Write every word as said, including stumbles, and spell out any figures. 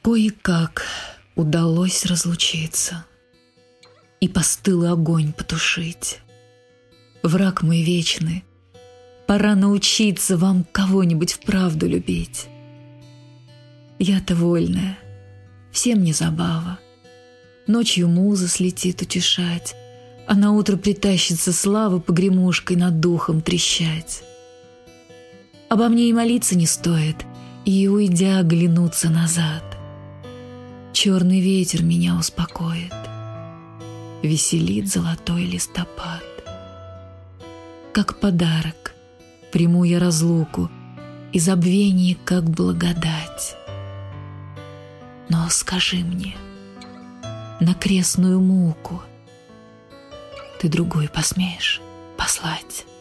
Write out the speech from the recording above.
Кое-как удалось разлучиться и постылый огонь потушить. Враг мой вечный, пора научиться вам кого-нибудь вправду любить. Я-то вольная, всем не забава. Ночью муза слетит утешать, а наутро притащится слава погремушкой над духом трещать. Обо мне и молиться не стоит, и, уйдя, оглянуться назад. Черный ветер меня успокоит, веселит золотой листопад. Как подарок приму я разлуку и забвение, как благодать. Но скажи мне, на крестную муку ты другой посмеешь послать?